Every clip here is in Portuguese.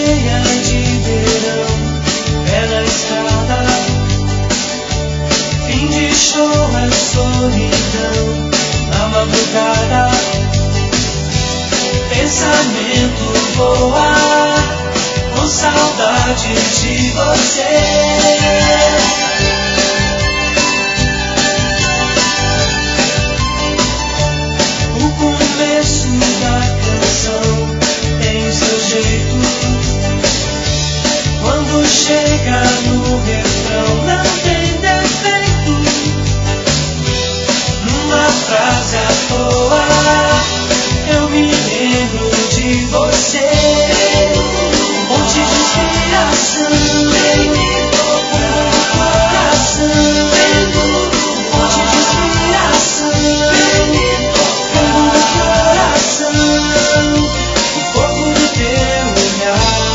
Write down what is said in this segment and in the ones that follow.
cheia de verão, pé na estrada, fim de show é solidão, na madrugada, pensamento voa, com saudade de você. Chega no refrão, não tem defeito, numa frase à toa, eu me lembro de você, fonte de inspiração, coração, fonte de inspiração, coração, o fogo do teu olhar.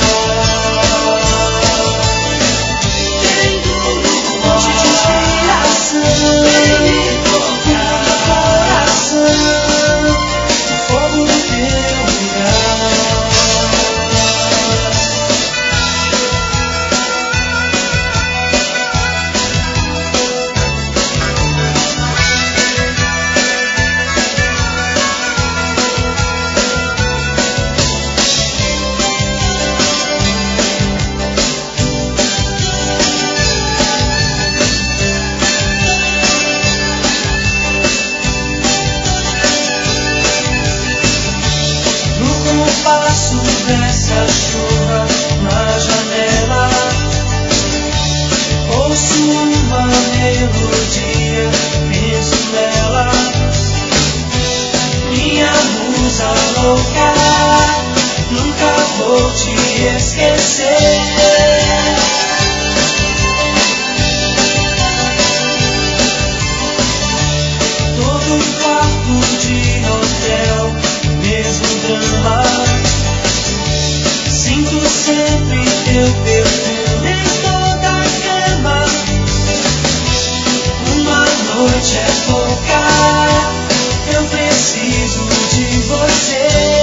Nunca vou te esquecer. Todo quarto de hotel, mesmo drama, sinto sempre teu perfume em toda a cama. Uma noite é pouca, eu preciso de você.